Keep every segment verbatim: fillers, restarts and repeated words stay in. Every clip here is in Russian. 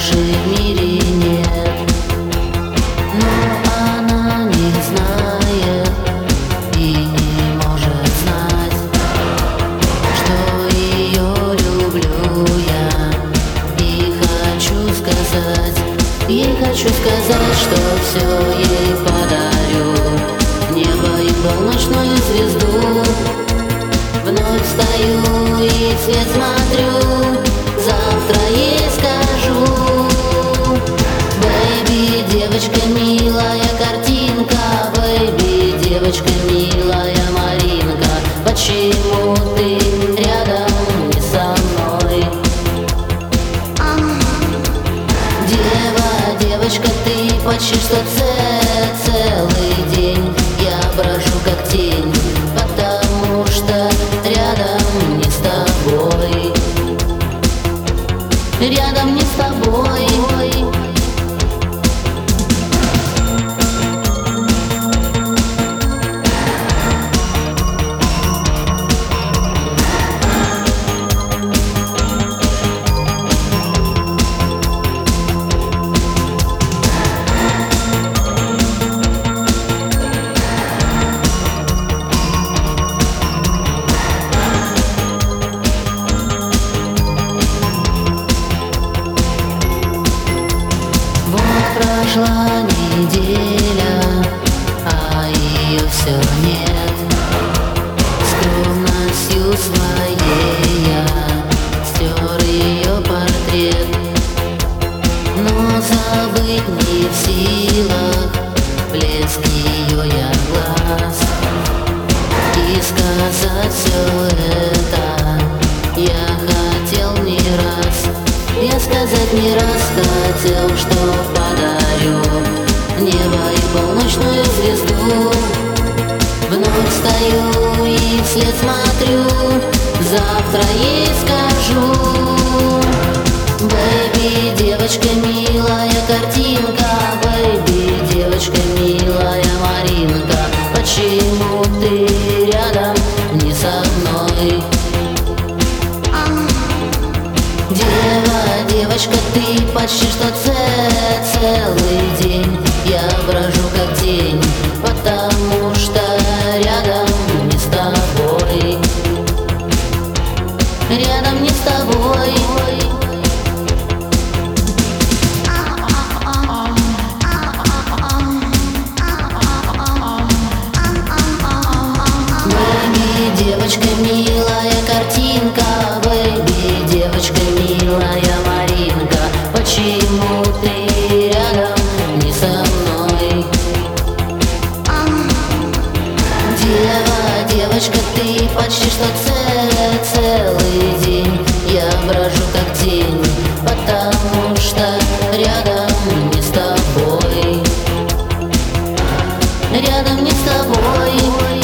больше в мире нет. Но она не знает и не может знать, что ее люблю я. И хочу сказать, ей хочу сказать, что все ей подарю. Небо и полночную звезду. Вновь встаю и вслед смотрю, завтра ей скажу: бэйби, девочка милая, картинка, бэйби, девочка милая, Маринка, почему ты рядом не со мной? Дева, девочка, ты почти что ц- целый день я брожу как тень, потому что рядом не с тобой. Рядом не с тобой. Прошла неделя, а ее все нет. Скромностью своей я стер ее портрет, но забыть не в силах блеск ее я глаз. И сказать все это я хотел не раз. Я сказать не раз хотел, что подарю небо и полночную звезду. Вновь встаю и вслед смотрю, завтра ей скажу: бэйби, девочка милая, картинка, бэйби, девочка милая, Маринка, почему ты рядом не со мной? Дева, девочка, ты почти что ц- целый день я брожу как тень, потому что рядом не с тобой. Рядом не с тобой. Бэйби, девочка милая, картинка, бэйби, девочка милая, Маринка, почему ты рядом не со мной? Дева, девочка, ты почти что ц- целый день я брожу как тень, потому что рядом не с тобой. Рядом не с тобой.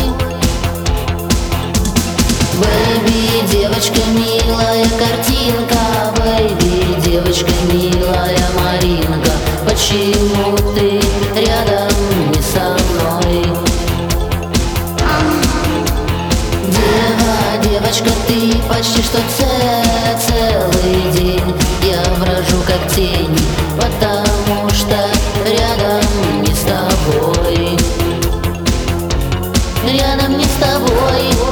Бэйби, девочка милая, картинка, бэйби, девочка милая, Маринка, почему ты рядом не со мной? Дева, девочка, ты почти что ц- целый день я брожу как тень, потому что рядом не с тобой. Рядом не с тобой.